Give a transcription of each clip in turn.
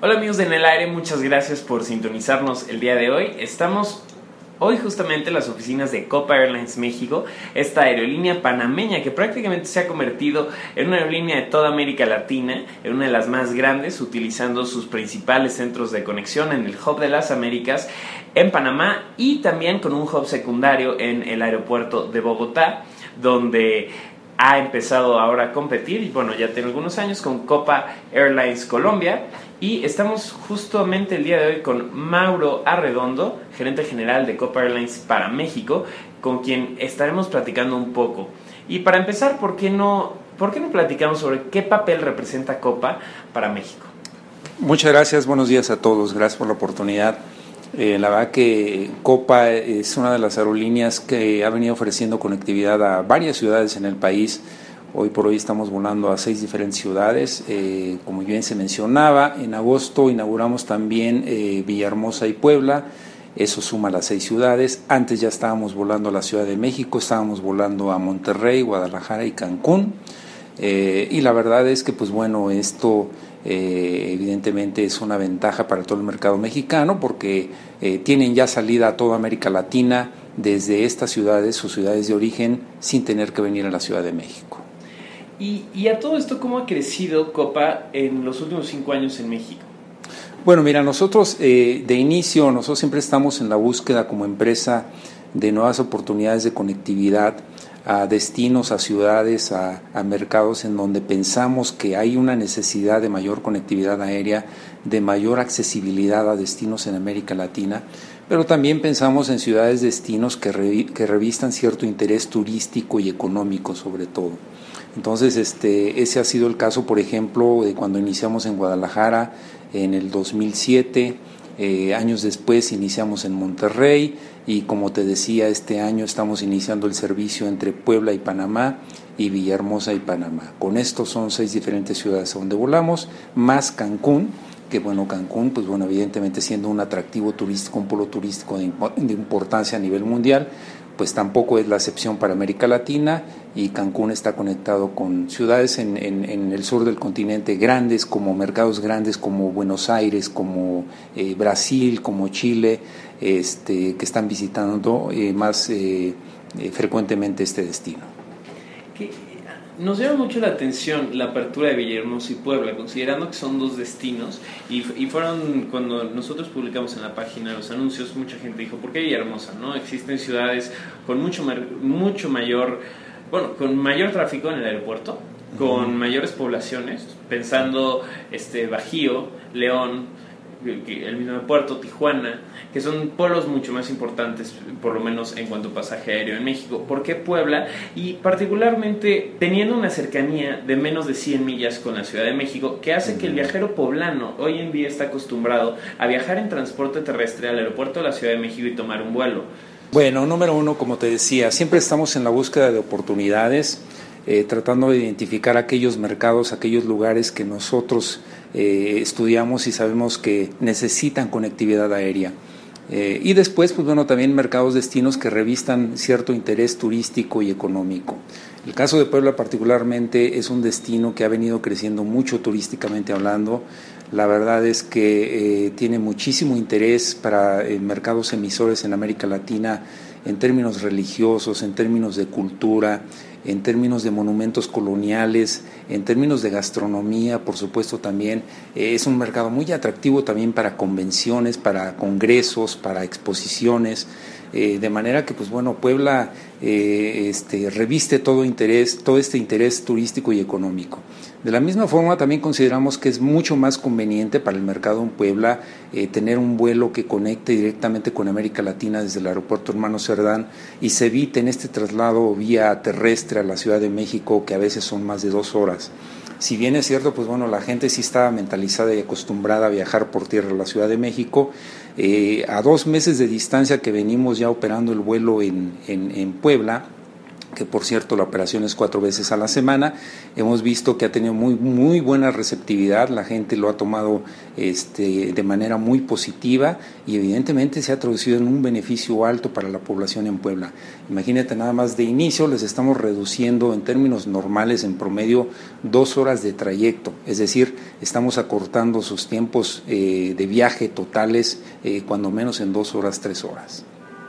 Hola amigos de En el Aire, muchas gracias por sintonizarnos el día de hoy. Estamos hoy justamente en las oficinas de Copa Airlines México, esta aerolínea panameña que prácticamente se ha convertido en una aerolínea de toda América Latina, en una de las más grandes, utilizando sus principales centros de conexión en el Hub de las Américas en Panamá y también con un hub secundario en el aeropuerto de Bogotá, donde ha empezado ahora a competir y bueno, ya tiene algunos años con Copa Airlines Colombia. Y estamos justamente el día de hoy con Mauro Arredondo, gerente general de Copa Airlines para México, con quien estaremos platicando un poco. Y para empezar, ¿por qué no platicamos sobre qué papel representa Copa para México? Muchas gracias, buenos días a todos, gracias por la oportunidad. La verdad que Copa es una de las aerolíneas que ha venido ofreciendo conectividad a varias ciudades en el país. Hoy por hoy estamos volando a 6 diferentes ciudades, como bien se mencionaba. En agosto inauguramos también Villahermosa y Puebla, eso suma las 6 ciudades. Antes ya estábamos volando a la Ciudad de México, estábamos volando a Monterrey, Guadalajara y Cancún. Y la verdad es que pues bueno, esto evidentemente es una ventaja para todo el mercado mexicano porque tienen ya salida a toda América Latina desde estas ciudades, sus ciudades de origen, sin tener que venir a la Ciudad de México. Y a todo esto, ¿cómo ha crecido Copa en los últimos 5 años en México? Bueno, mira, nosotros de inicio, nosotros siempre estamos en la búsqueda como empresa de nuevas oportunidades de conectividad a destinos, a ciudades, a mercados en donde pensamos que hay una necesidad de mayor conectividad aérea, de mayor accesibilidad a destinos en América Latina, pero también pensamos en ciudades destinos que revistan cierto interés turístico y económico sobre todo. Entonces, ese ha sido el caso, por ejemplo, de cuando iniciamos en Guadalajara en el 2007, años después iniciamos en Monterrey y como te decía, este año estamos iniciando el servicio entre Puebla y Panamá y Villahermosa y Panamá. Con esto son 6 diferentes ciudades a donde volamos, más Cancún, que bueno, Cancún, pues bueno, evidentemente siendo un atractivo turístico, un polo turístico de importancia a nivel mundial, pues tampoco es la excepción para América Latina y Cancún está conectado con ciudades en el sur del continente grandes, como mercados grandes como Buenos Aires, como Brasil, como Chile, que están visitando más frecuentetemente este destino. Nos llama mucho la atención la apertura de Villahermosa y Puebla, considerando que son 2 destinos y fueron, cuando nosotros publicamos en la página los anuncios, mucha gente dijo, ¿por qué Villahermosa? ¿No? Existen ciudades con mucho mayor, con mayor tráfico en el aeropuerto, con mayores poblaciones, pensando Bajío, León, el mismo aeropuerto, Tijuana, que son polos mucho más importantes, por lo menos en cuanto a pasaje aéreo en México. ¿Por qué Puebla? Y particularmente teniendo una cercanía de menos de 100 millas con la Ciudad de México, que hace que el viajero poblano hoy en día está acostumbrado a viajar en transporte terrestre al aeropuerto de la Ciudad de México y tomar un vuelo. Bueno, número uno, como te decía, siempre estamos en la búsqueda de oportunidades, tratando de identificar aquellos mercados, aquellos lugares que nosotros estudiamos y sabemos que necesitan conectividad aérea. Y después, pues bueno, también mercados destinos que revistan cierto interés turístico y económico. El caso de Puebla particularmente es un destino que ha venido creciendo mucho turísticamente hablando. La verdad es que tiene muchísimo interés para mercados emisores en América Latina en términos religiosos, en términos de cultura, en términos de monumentos coloniales, en términos de gastronomía, por supuesto también. Es un mercado muy atractivo también para convenciones, para congresos, para exposiciones, de manera que pues bueno, Puebla reviste todo este interés turístico y económico. De la misma forma también consideramos que es mucho más conveniente para el mercado en Puebla tener un vuelo que conecte directamente con América Latina desde el aeropuerto Hermano Cerdán y se evite en este traslado vía terrestre a la Ciudad de México, que a veces son más de 2 horas. Si bien es cierto, pues bueno, la gente sí está mentalizada y acostumbrada a viajar por tierra a la Ciudad de México, a 2 meses de distancia que venimos ya operando el vuelo en Puebla, que por cierto la operación es 4 veces a la semana. Hemos visto que ha tenido muy buena receptividad, la gente lo ha tomado de manera muy positiva y evidentemente se ha traducido en un beneficio alto para la población en Puebla. Imagínate, nada más de inicio les estamos reduciendo en términos normales en promedio 2 horas de trayecto, es decir, estamos acortando sus tiempos de viaje totales cuando menos en 2 horas, 3 horas.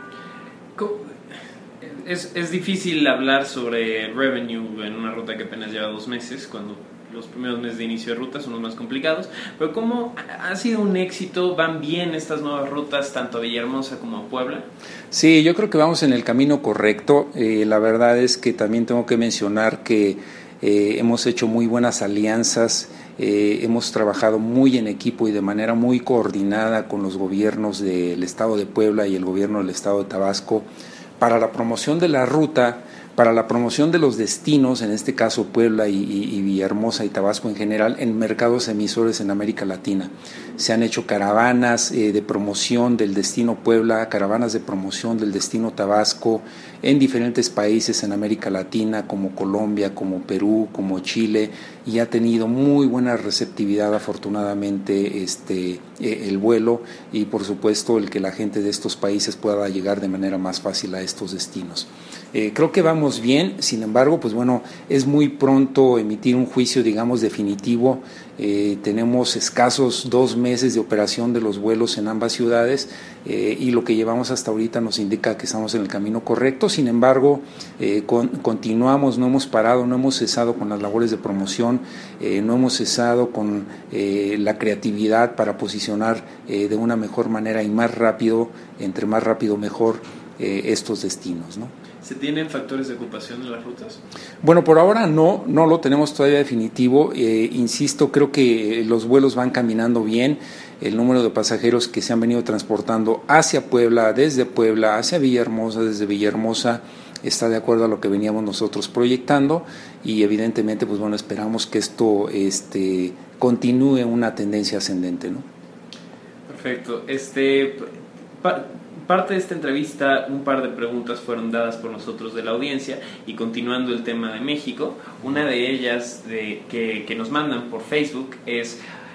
Es difícil hablar sobre revenue en una ruta que apenas lleva 2 meses, cuando los primeros meses de inicio de ruta son los más complicados, pero ¿cómo ha sido un éxito? ¿Van bien estas nuevas rutas tanto a Villahermosa como a Puebla? Sí, yo creo que vamos en el camino correcto. La verdad es que también tengo que mencionar que hemos hecho muy buenas alianzas, hemos trabajado muy en equipo y de manera muy coordinada con los gobiernos del Estado de Puebla y el gobierno del Estado de Tabasco para la promoción de la ruta, para la promoción de los destinos, en este caso Puebla y Villahermosa y Tabasco en general, en mercados emisores en América Latina. Se han hecho caravanas de promoción del destino Puebla, caravanas de promoción del destino Tabasco en diferentes países en América Latina, como Colombia, como Perú, como Chile, y ha tenido muy buena receptividad afortunadamente el vuelo y por supuesto el que la gente de estos países pueda llegar de manera más fácil a estos destinos. Creo que vamos bien, sin embargo, pues bueno, es muy pronto emitir un juicio, digamos, definitivo. Tenemos escasos 2 meses de operación de los vuelos en ambas ciudades y lo que llevamos hasta ahorita nos indica que estamos en el camino correcto. Sin embargo, continuamos, no hemos parado, no hemos cesado con las labores de promoción, no hemos cesado con la creatividad para posicionar de una mejor manera y más rápido, entre más rápido mejor, estos destinos, ¿no? ¿Se tienen factores de ocupación en las rutas? Bueno, por ahora no lo tenemos todavía definitivo. Insisto, creo que los vuelos van caminando bien. El número de pasajeros que se han venido transportando hacia Puebla, desde Puebla, hacia Villahermosa, desde Villahermosa, está de acuerdo a lo que veníamos nosotros proyectando y evidentemente, pues bueno, esperamos que esto continúe una tendencia ascendente, ¿no? Perfecto. Parte de esta entrevista, un par de preguntas fueron dadas por nosotros de la audiencia y continuando el tema de México, una de ellas que nos mandan por Facebook es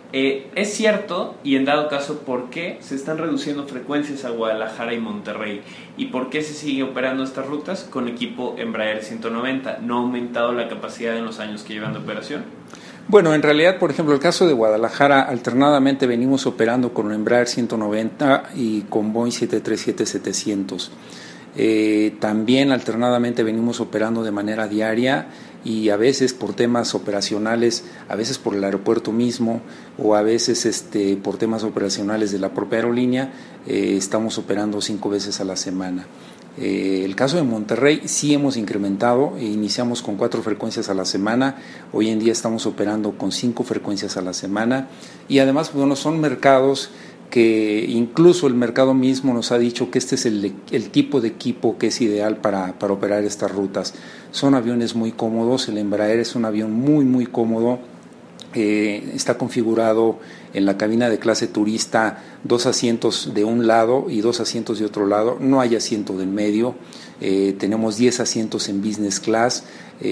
cierto y en dado caso, ¿por qué se están reduciendo frecuencias a Guadalajara y Monterrey? ¿Y por qué se sigue operando estas rutas con equipo Embraer 190? ¿No ha aumentado la capacidad en los años que llevan de operación? Bueno, en realidad, por ejemplo, el caso de Guadalajara, alternadamente venimos operando con Embraer 190 y con Boeing 737-700. También alternadamente venimos operando de manera diaria y a veces por temas operacionales, a veces por el aeropuerto mismo o a veces por temas operacionales de la propia aerolínea, estamos operando 5 veces a la semana. El caso de Monterrey sí hemos incrementado, iniciamos con 4 frecuencias a la semana, hoy en día estamos operando con 5 frecuencias a la semana y además, bueno, son mercados que incluso el mercado mismo nos ha dicho que este es el tipo de equipo que es ideal para operar estas rutas. Son aviones muy cómodos, el Embraer es un avión muy cómodo. Está configurado en la cabina de clase turista 2 asientos de un lado y 2 asientos de otro lado, no hay asiento del medio, tenemos 10 asientos en business class,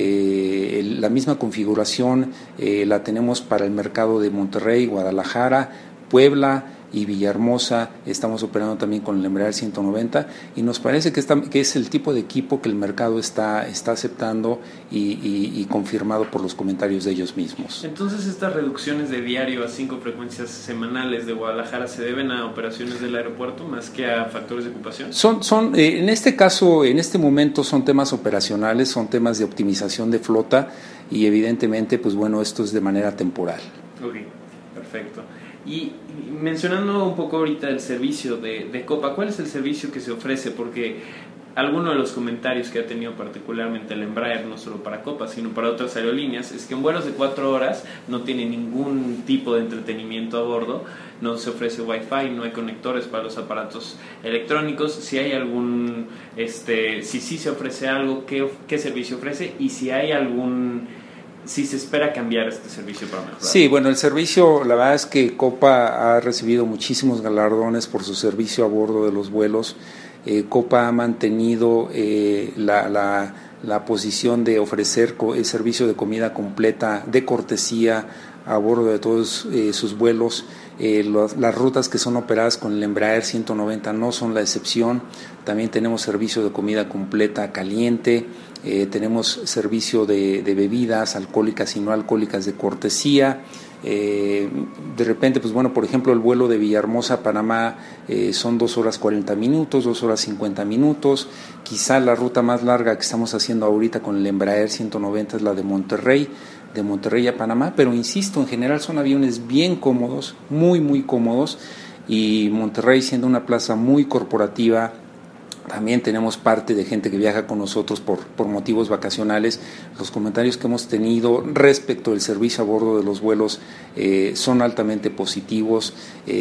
la misma configuración la tenemos para el mercado de Monterrey, Guadalajara, Puebla y Villahermosa. Estamos operando también con el Embraer 190 y nos parece que es el tipo de equipo que el mercado está aceptando y confirmado por los comentarios de ellos mismos. Entonces, estas reducciones de diario a 5 frecuencias semanales de Guadalajara se deben a operaciones del aeropuerto más que a factores de ocupación. Son en este caso, en este momento son temas operacionales, son temas de optimización de flota y evidentemente, pues bueno, esto es de manera temporal. Ok, perfecto. Y mencionando un poco ahorita el servicio de Copa, ¿cuál es el servicio que se ofrece? Porque alguno de los comentarios que ha tenido particularmente el Embraer, no solo para Copa, sino para otras aerolíneas, es que en vuelos de 4 horas no tiene ningún tipo de entretenimiento a bordo, no se ofrece Wi-Fi, no hay conectores para los aparatos electrónicos. Si hay algún, si sí se ofrece algo, ¿qué servicio ofrece? Y si hay si se espera cambiar este servicio para mejorar. Sí, bueno, el servicio, la verdad es que Copa ha recibido muchísimos galardones por su servicio a bordo de los vuelos. Copa ha mantenido la posición de ofrecer el servicio de comida completa de cortesía a bordo de todos sus vuelos. Las rutas que son operadas con el Embraer 190 no son la excepción. También tenemos servicio de comida completa caliente, tenemos servicio de bebidas alcohólicas y no alcohólicas de cortesía. De repente, pues bueno, por ejemplo, el vuelo de Villahermosa a Panamá son 2 horas 40 minutos, 2 horas 50 minutos. Quizá la ruta más larga que estamos haciendo ahorita con el Embraer 190 es la de Monterrey a Panamá, pero insisto, en general son aviones bien cómodos, muy cómodos, y Monterrey siendo una plaza muy corporativa. También tenemos parte de gente que viaja con nosotros por motivos vacacionales. Los comentarios que hemos tenido respecto del servicio a bordo de los vuelos son altamente positivos.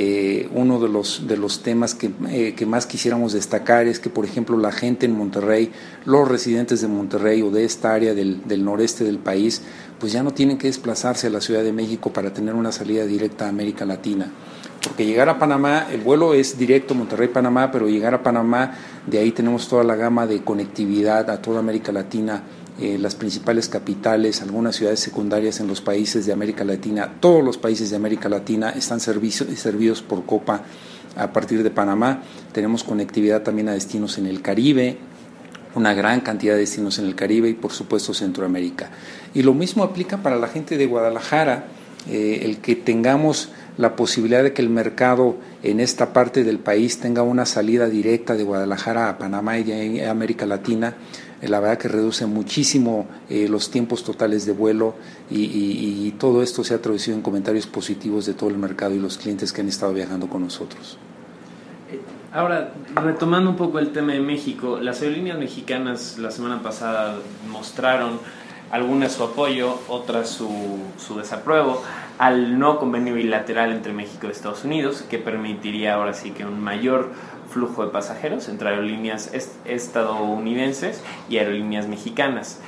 Uno de los temas que más quisiéramos destacar es que, por ejemplo, la gente en Monterrey, los residentes de Monterrey o de esta área del noreste del país, pues ya no tienen que desplazarse a la Ciudad de México para tener una salida directa a América Latina. Porque llegar a Panamá, el vuelo es directo Monterrey-Panamá, pero llegar a Panamá, de ahí tenemos toda la gama de conectividad a toda América Latina, las principales capitales, algunas ciudades secundarias en los países de América Latina. Todos los países de América Latina están servidos por Copa a partir de Panamá. Tenemos conectividad también a destinos en el Caribe, una gran cantidad de destinos en el Caribe y por supuesto Centroamérica. Y lo mismo aplica para la gente de Guadalajara, el que tengamos la posibilidad de que el mercado en esta parte del país tenga una salida directa de Guadalajara a Panamá y a América Latina. La verdad que reduce muchísimo los tiempos totales de vuelo y todo esto se ha traducido en comentarios positivos de todo el mercado y los clientes que han estado viajando con nosotros. Ahora, retomando un poco el tema de México, las aerolíneas mexicanas la semana pasada mostraron algunas su apoyo, otras su desapruebo al no convenio bilateral entre México y Estados Unidos, que permitiría ahora sí que un mayor flujo de pasajeros entre aerolíneas estadounidenses y aerolíneas mexicanas.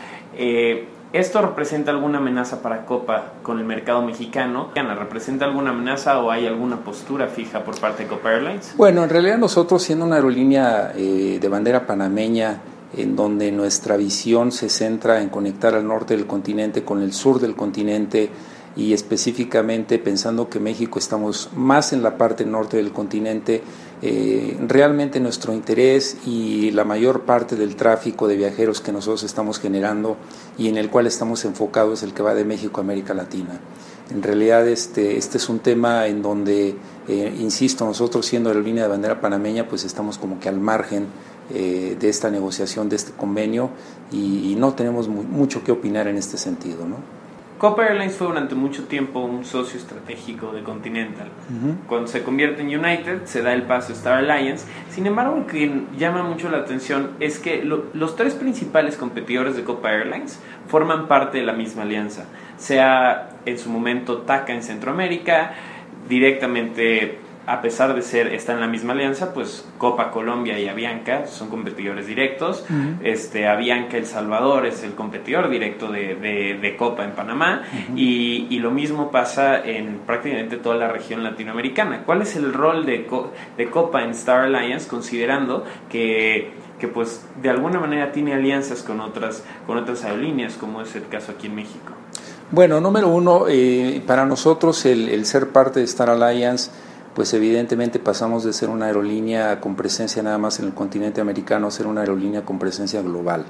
¿Esto representa alguna amenaza para Copa con el mercado mexicano? ¿Representa alguna amenaza o hay alguna postura fija por parte de Copa Airlines? Bueno, en realidad nosotros, siendo una aerolínea de bandera panameña, en donde nuestra visión se centra en conectar al norte del continente con el sur del continente, y específicamente pensando que México estamos más en la parte norte del continente, realmente nuestro interés y la mayor parte del tráfico de viajeros que nosotros estamos generando y en el cual estamos enfocados es el que va de México a América Latina. En realidad este es un tema en donde, insisto, nosotros siendo aerolínea de bandera panameña, pues estamos como que al margen de esta negociación, de este convenio, y no tenemos mucho que opinar en este sentido, ¿no? Copa Airlines fue durante mucho tiempo un socio estratégico de Continental. Cuando se convierte en United, se da el paso a Star Alliance. Sin embargo, lo que llama mucho la atención es que los tres principales competidores de Copa Airlines forman parte de la misma alianza. Sea en su momento TACA en Centroamérica, directamente, a pesar de estar en la misma alianza, pues Copa Colombia y Avianca son competidores directos. Avianca El Salvador es el competidor directo de Copa en Panamá. Y lo mismo pasa en prácticamente toda la región latinoamericana. ¿Cuál es el rol de Copa en Star Alliance, considerando que pues de alguna manera tiene alianzas con otras aerolíneas, como es el caso aquí en México? Bueno, número uno, para nosotros el ser parte de Star Alliance, pues evidentemente pasamos de ser una aerolínea con presencia nada más en el continente americano a ser una aerolínea con presencia global.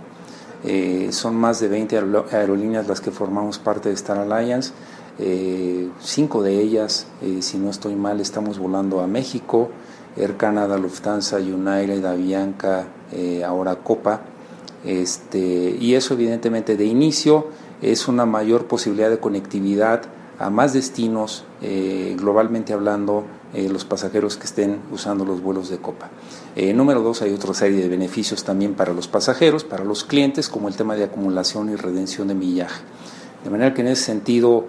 Son más de 20 aerolíneas las que formamos parte de Star Alliance. 5 de ellas, si no estoy mal, estamos volando a México: Air Canada, Lufthansa, United, Avianca, ahora Copa. Y eso evidentemente de inicio es una mayor posibilidad de conectividad a más destinos, globalmente hablando, los pasajeros que estén usando los vuelos de Copa. Número 2, hay otra serie de beneficios también para los pasajeros, para los clientes, como el tema de acumulación y redención de millaje. De manera que en ese sentido,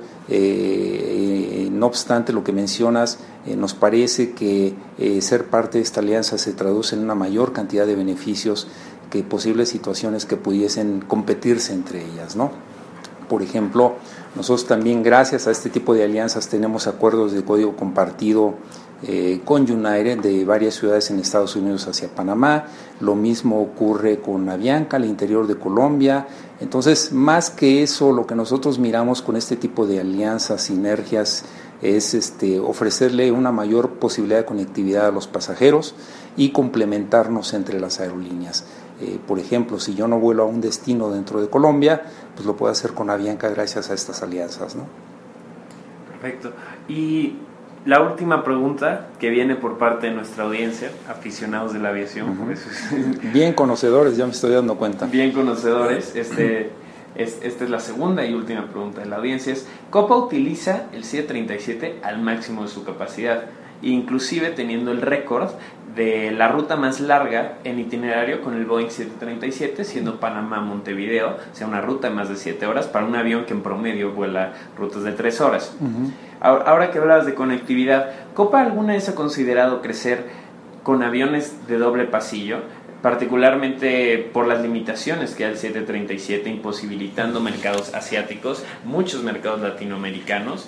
no obstante lo que mencionas, nos parece que ser parte de esta alianza se traduce en una mayor cantidad de beneficios que posibles situaciones que pudiesen competirse entre ellas, ¿no? por ejemplo, nosotros también gracias a este tipo de alianzas tenemos acuerdos de código compartido con United de varias ciudades en Estados Unidos hacia Panamá. Lo mismo ocurre con Avianca al interior de Colombia. Entonces, más que eso, lo que nosotros miramos con este tipo de alianzas, sinergias, es ofrecerle una mayor posibilidad de conectividad a los pasajeros y complementarnos entre las aerolíneas. Por ejemplo, si yo no vuelo a un destino dentro de Colombia, pues lo puedo hacer con Avianca gracias a estas alianzas, ¿no? Perfecto. Y la última pregunta que viene por parte de nuestra audiencia, aficionados de la aviación, por eso es... Bien conocedores, ya me estoy dando cuenta. Bien conocedores. Esta es la segunda y última pregunta de la audiencia. Copa utiliza el 737 al máximo de su capacidad, inclusive teniendo el récord de la ruta más larga en itinerario con el Boeing 737, siendo Panamá-Montevideo, o sea, una ruta de más de 7 horas para un avión que en promedio vuela rutas de 3 horas. Ahora que hablabas de conectividad, ¿Copa alguna vez ha considerado crecer con aviones de doble pasillo, particularmente por las limitaciones que da el 737, imposibilitando mercados asiáticos, muchos mercados latinoamericanos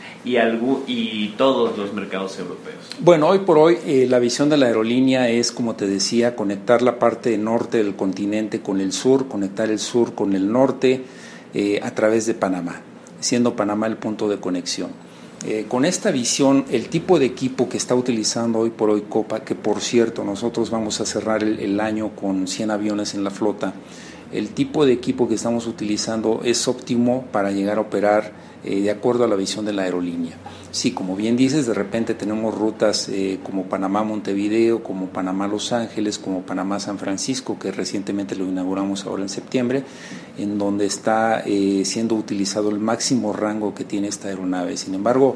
y todos los mercados europeos? Bueno, hoy por hoy la visión de la aerolínea es, como te decía, conectar la parte norte del continente con el sur, conectar el sur con el norte a través de Panamá, siendo Panamá el punto de conexión. Con esta visión, el tipo de equipo que está utilizando hoy por hoy Copa, que por cierto nosotros vamos a cerrar el año con 100 aviones en la flota, el tipo de equipo que estamos utilizando es óptimo para llegar a operar de acuerdo a la visión de la aerolínea. Sí, como bien dices, de repente tenemos rutas como Panamá-Montevideo, como Panamá-Los Ángeles, como Panamá-San Francisco, que recientemente lo inauguramos ahora en septiembre, en donde está siendo utilizado el máximo rango que tiene esta aeronave. Sin embargo,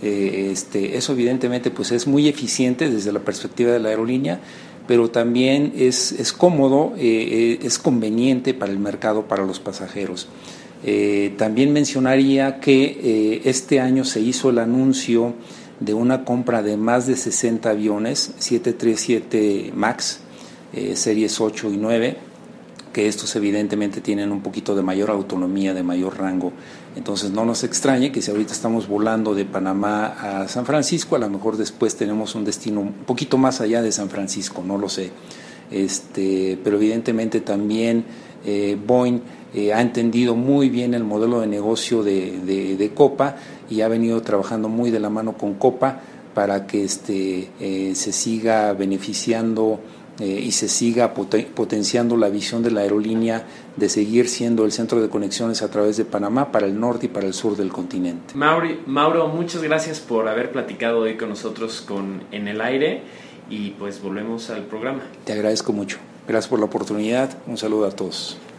eso evidentemente pues es muy eficiente desde la perspectiva de la aerolínea, pero también es cómodo, es conveniente para el mercado, para los pasajeros. También mencionaría que este año se hizo el anuncio de una compra de más de 60 aviones 737 MAX, series 8 y 9, que estos evidentemente tienen un poquito de mayor autonomía, de mayor rango. Entonces no nos extrañe que si ahorita estamos volando de Panamá a San Francisco, a lo mejor después tenemos un destino un poquito más allá de San Francisco, no lo sé. Pero evidentemente también Boeing ha entendido muy bien el modelo de negocio de Copa y ha venido trabajando muy de la mano con Copa para que se siga beneficiando y se siga potenciando la visión de la aerolínea de seguir siendo el centro de conexiones a través de Panamá para el norte y para el sur del continente. Mauro, muchas gracias por haber platicado hoy con nosotros En el Aire y pues volvemos al programa. Te agradezco mucho. Gracias por la oportunidad. Un saludo a todos.